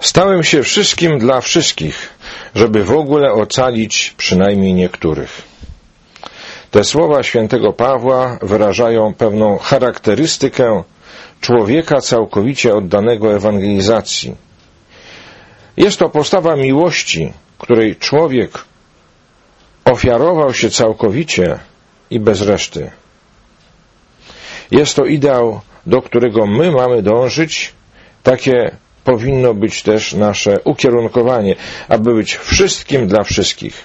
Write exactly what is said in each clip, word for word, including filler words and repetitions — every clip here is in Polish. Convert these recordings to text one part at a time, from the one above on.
Stałem się wszystkim dla wszystkich, żeby w ogóle ocalić przynajmniej niektórych. Te słowa świętego Pawła wyrażają pewną charakterystykę człowieka całkowicie oddanego ewangelizacji. Jest to postawa miłości, której człowiek ofiarował się całkowicie i bez reszty. Jest to ideał, do którego my mamy dążyć. Takie powinno być też nasze ukierunkowanie, aby być wszystkim dla wszystkich.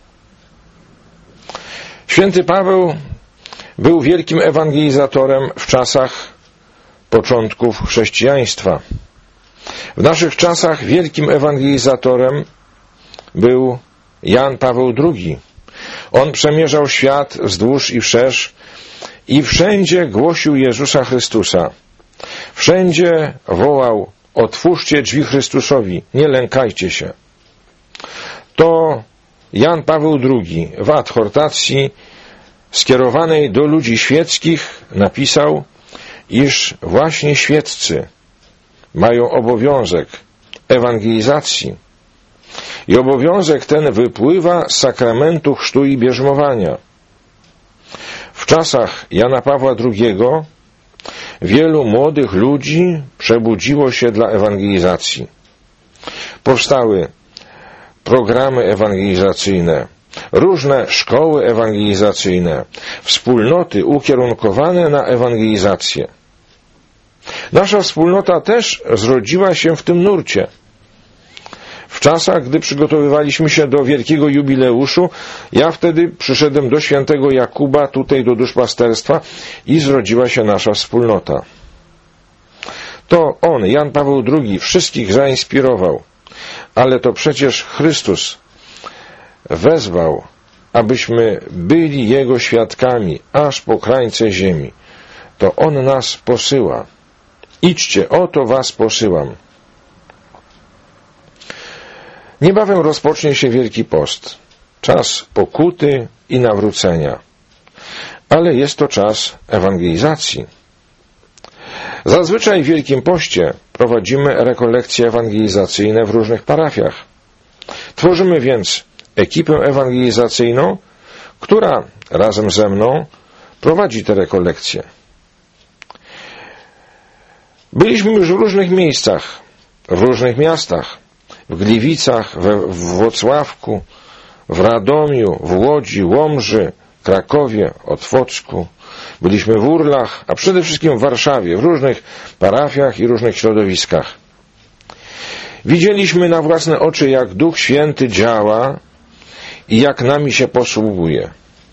Święty Paweł był wielkim ewangelizatorem w czasach początków chrześcijaństwa. W naszych czasach wielkim ewangelizatorem był Jan Paweł drugi. On przemierzał świat wzdłuż i wszerz i wszędzie głosił Jezusa Chrystusa. Wszędzie wołał: otwórzcie drzwi Chrystusowi, nie lękajcie się. To Jan Paweł drugi w adhortacji skierowanej do ludzi świeckich napisał, iż właśnie świeccy mają obowiązek ewangelizacji i obowiązek ten wypływa z sakramentu chrztu i bierzmowania. W czasach Jana Pawła drugiego wielu młodych ludzi przebudziło się dla ewangelizacji. Powstały programy ewangelizacyjne, różne szkoły ewangelizacyjne, wspólnoty ukierunkowane na ewangelizację. Nasza wspólnota też zrodziła się w tym nurcie. W czasach, gdy przygotowywaliśmy się do wielkiego jubileuszu, ja wtedy przyszedłem do świętego Jakuba, tutaj do duszpasterstwa, i zrodziła się nasza wspólnota. To on, Jan Paweł drugi, wszystkich zainspirował, ale to przecież Chrystus wezwał, abyśmy byli Jego świadkami aż po krańce ziemi. To On nas posyła. Idźcie, oto was posyłam. Niebawem rozpocznie się Wielki Post, czas pokuty i nawrócenia, ale jest to czas ewangelizacji. Zazwyczaj w Wielkim Poście prowadzimy rekolekcje ewangelizacyjne w różnych parafiach. Tworzymy więc ekipę ewangelizacyjną, która razem ze mną prowadzi te rekolekcje. Byliśmy już w różnych miejscach, w różnych miastach, w Gliwicach, we Włocławku, w Radomiu, w Łodzi, Łomży, Krakowie, Otwocku. Byliśmy w Urlach, a przede wszystkim w Warszawie, w różnych parafiach i różnych środowiskach. Widzieliśmy na własne oczy, jak Duch Święty działa i jak nami się posługuje.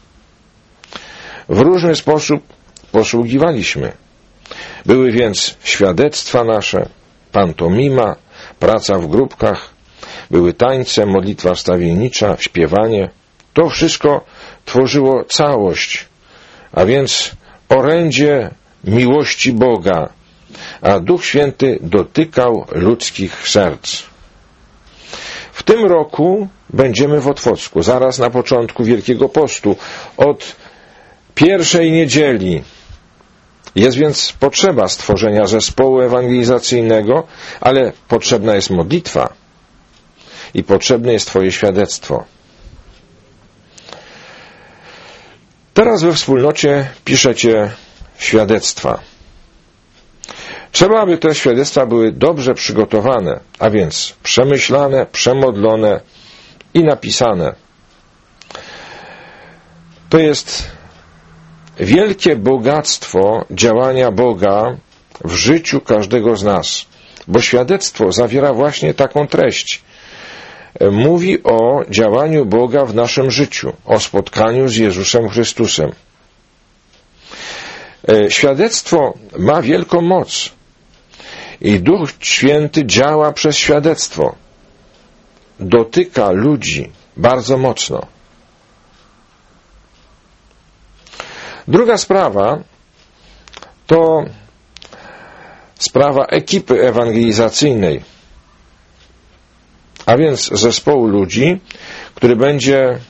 W różny sposób posługiwaliśmy. Były więc świadectwa nasze, pantomima, praca w grupkach, były tańce, modlitwa wstawiennicza, śpiewanie. To wszystko tworzyło całość, a więc orędzie miłości Boga, a Duch Święty dotykał ludzkich serc. W tym roku będziemy w Otwocku, zaraz na początku Wielkiego Postu, od pierwszej niedzieli. Jest więc potrzeba stworzenia zespołu ewangelizacyjnego, ale potrzebna jest modlitwa i potrzebne jest Twoje świadectwo. Teraz we wspólnocie piszecie świadectwa. Trzeba, aby te świadectwa były dobrze przygotowane, a więc przemyślane, przemodlone i napisane. To jest wielkie bogactwo działania Boga w życiu każdego z nas, bo świadectwo zawiera właśnie taką treść. Mówi o działaniu Boga w naszym życiu, o spotkaniu z Jezusem Chrystusem. Świadectwo ma wielką moc i Duch Święty działa przez świadectwo. Dotyka ludzi bardzo mocno. Druga sprawa to sprawa ekipy ewangelizacyjnej, a więc zespołu ludzi, który będzie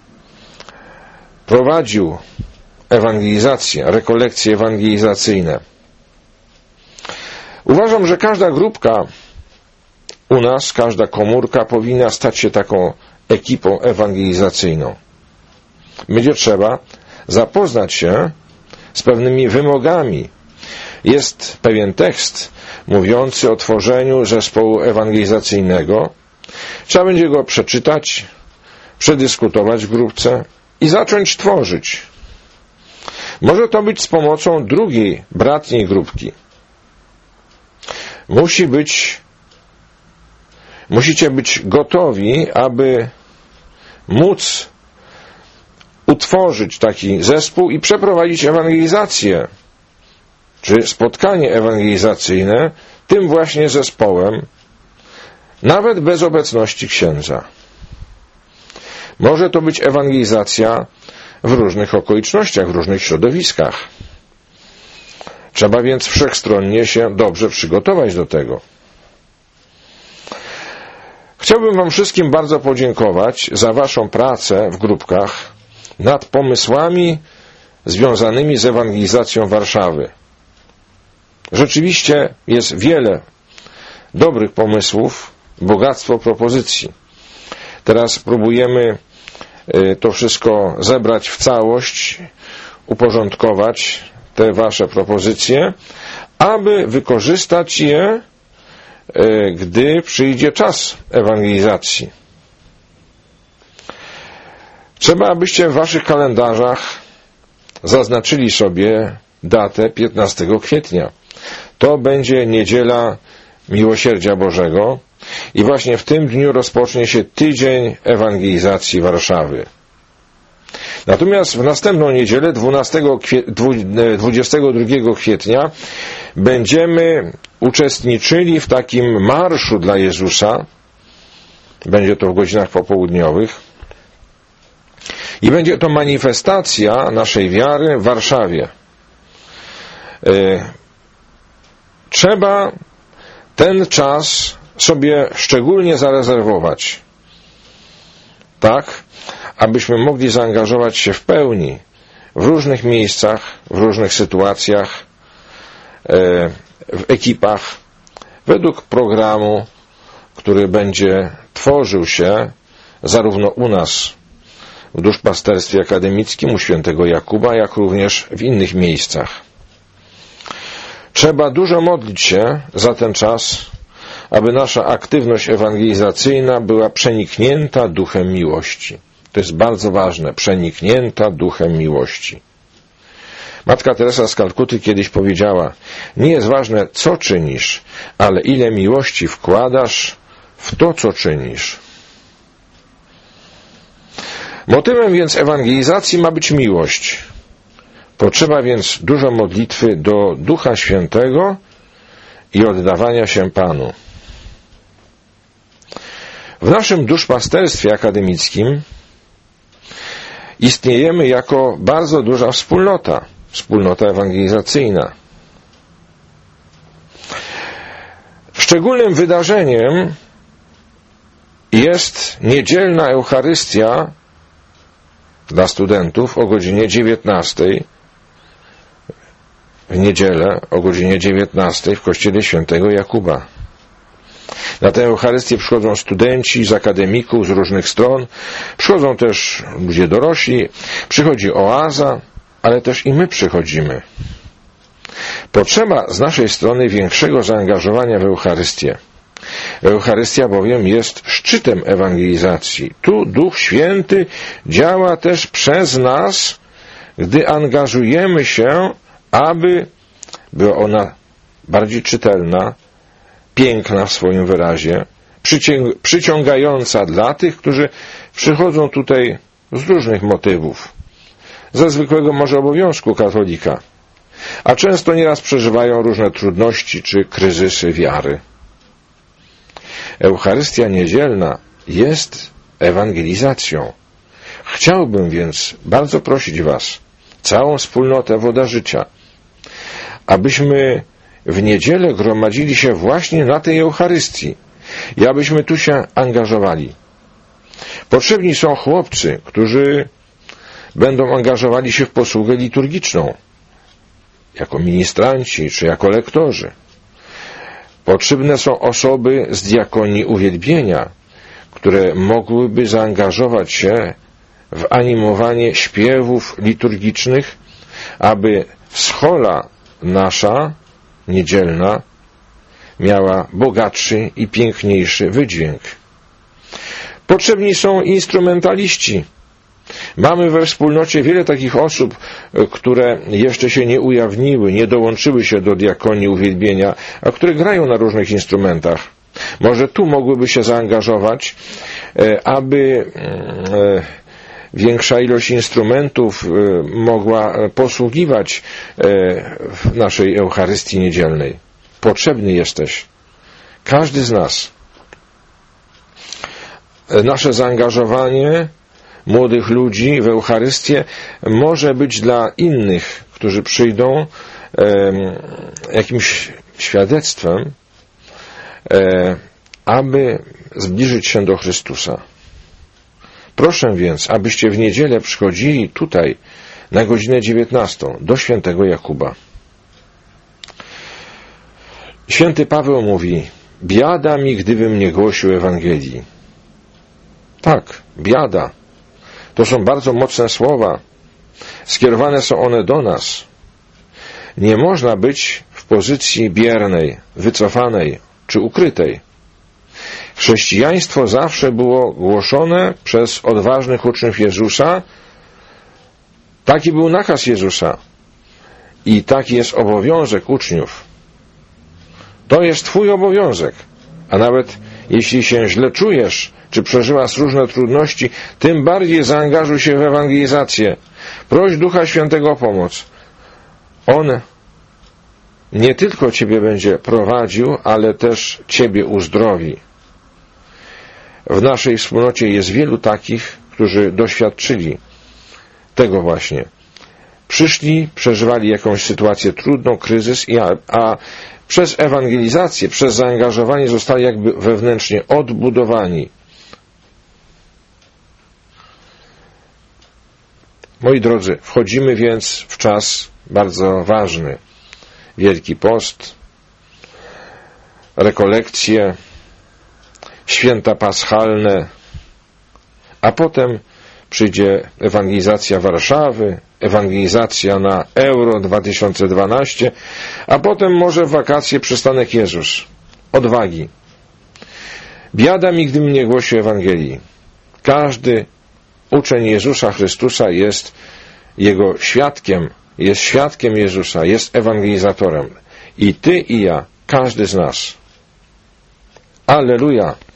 prowadził ewangelizację, rekolekcje ewangelizacyjne. Uważam, że każda grupka u nas każda komórka powinna stać się taką ekipą ewangelizacyjną. Będzie trzeba zapoznać się z pewnymi wymogami. Jest pewien tekst mówiący o tworzeniu zespołu ewangelizacyjnego. Trzeba będzie go przeczytać, przedyskutować w grupce i zacząć tworzyć. Może to być z pomocą drugiej, bratniej grupki. Musi być, musicie być gotowi, aby móc utworzyć taki zespół i przeprowadzić ewangelizację, czy spotkanie ewangelizacyjne tym właśnie zespołem, nawet bez obecności księdza. Może to być ewangelizacja w różnych okolicznościach, w różnych środowiskach. Trzeba więc wszechstronnie się dobrze przygotować do tego. Chciałbym Wam wszystkim bardzo podziękować za Waszą pracę w grupkach nad pomysłami związanymi z ewangelizacją Warszawy. Rzeczywiście jest wiele dobrych pomysłów, bogactwo propozycji. Teraz próbujemy to wszystko zebrać w całość, uporządkować te Wasze propozycje, aby wykorzystać je, gdy przyjdzie czas ewangelizacji. Trzeba, abyście w Waszych kalendarzach zaznaczyli sobie datę piętnastego kwietnia. To będzie niedziela Miłosierdzia Bożego i właśnie w tym dniu rozpocznie się tydzień ewangelizacji Warszawy. Natomiast w następną niedzielę, dwudziestego drugiego kwietnia, będziemy uczestniczyli w takim marszu dla Jezusa. Będzie to w godzinach popołudniowych. I będzie to manifestacja naszej wiary w Warszawie. Trzeba ten czas sobie szczególnie zarezerwować, tak, abyśmy mogli zaangażować się w pełni w różnych miejscach, w różnych sytuacjach, w ekipach, według programu, który będzie tworzył się zarówno u nas w duszpasterstwie akademickim u świętego Jakuba, jak również w innych miejscach. Trzeba dużo modlić się za ten czas, aby nasza aktywność ewangelizacyjna była przeniknięta duchem miłości. To jest bardzo ważne, przeniknięta duchem miłości. Matka Teresa z Kalkuty kiedyś powiedziała: nie jest ważne, co czynisz, ale ile miłości wkładasz w to, co czynisz. Motywem więc ewangelizacji ma być miłość. Potrzeba więc dużo modlitwy do Ducha Świętego i oddawania się Panu. W naszym duszpasterstwie akademickim istniejemy jako bardzo duża wspólnota, wspólnota ewangelizacyjna. Szczególnym wydarzeniem jest niedzielna Eucharystia dla studentów o godzinie dziewiętnastej, w niedzielę o godzinie dziewiętnastej w kościele świętego Jakuba. Na tę Eucharystię przychodzą studenci z akademików z różnych stron, przychodzą też ludzie dorośli, przychodzi oaza, ale też i my przychodzimy. Potrzeba z naszej strony większego zaangażowania w Eucharystię. Eucharystia bowiem jest szczytem ewangelizacji. Tu Duch Święty działa też przez nas, gdy angażujemy się, aby była ona bardziej czytelna, piękna w swoim wyrazie, przyciągająca dla tych, którzy przychodzą tutaj z różnych motywów, ze zwykłego może obowiązku katolika, a często nieraz przeżywają różne trudności czy kryzysy wiary. Eucharystia niedzielna jest ewangelizacją. Chciałbym więc bardzo prosić Was, całą wspólnotę Woda Życia, abyśmy w niedzielę gromadzili się właśnie na tej Eucharystii i abyśmy tu się angażowali. Potrzebni są chłopcy, którzy będą angażowali się w posługę liturgiczną, jako ministranci czy jako lektorzy. Potrzebne są osoby z diakonii uwielbienia, które mogłyby zaangażować się w animowanie śpiewów liturgicznych, aby schola nasza, niedzielna, miała bogatszy i piękniejszy wydźwięk. Potrzebni są instrumentaliści. Mamy we wspólnocie wiele takich osób, które jeszcze się nie ujawniły, nie dołączyły się do diakonii uwielbienia, a które grają na różnych instrumentach. Może tu mogłyby się zaangażować, aby większa ilość instrumentów mogła posługiwać w naszej Eucharystii niedzielnej. Potrzebny jesteś. Każdy z nas. Nasze zaangażowanie młodych ludzi w Eucharystię może być dla innych, którzy przyjdą, jakimś świadectwem, aby zbliżyć się do Chrystusa. Proszę więc, abyście w niedzielę przychodzili tutaj na godzinę dziewiętnastą do świętego Jakuba. Święty Paweł mówi: biada mi, gdybym nie głosił Ewangelii. Tak, biada. To są bardzo mocne słowa. Skierowane są one do nas. Nie można być w pozycji biernej, wycofanej czy ukrytej. Chrześcijaństwo zawsze było głoszone przez odważnych uczniów Jezusa. Taki był nakaz Jezusa. I taki jest obowiązek uczniów. To jest twój obowiązek. A nawet jeśli się źle czujesz, czy przeżywasz różne trudności, tym bardziej zaangażuj się w ewangelizację. Proś Ducha Świętego o pomoc. On nie tylko ciebie będzie prowadził, ale też ciebie uzdrowi. W naszej wspólnocie jest wielu takich, którzy doświadczyli tego właśnie. Przyszli, przeżywali jakąś sytuację trudną, kryzys, i a, a przez ewangelizację, przez zaangażowanie zostali jakby wewnętrznie odbudowani. Moi drodzy, wchodzimy więc w czas bardzo ważny. Wielki Post, rekolekcje, święta paschalne, a potem przyjdzie ewangelizacja Warszawy, ewangelizacja na Euro dwa tysiące dwanaście, a potem może w wakacje przystanek Jezus. Odwagi. Biada mi, gdybym nie głosił Ewangelii. Każdy uczeń Jezusa Chrystusa jest Jego świadkiem, jest świadkiem Jezusa, jest ewangelizatorem. I ty i ja, każdy z nas. Alleluja!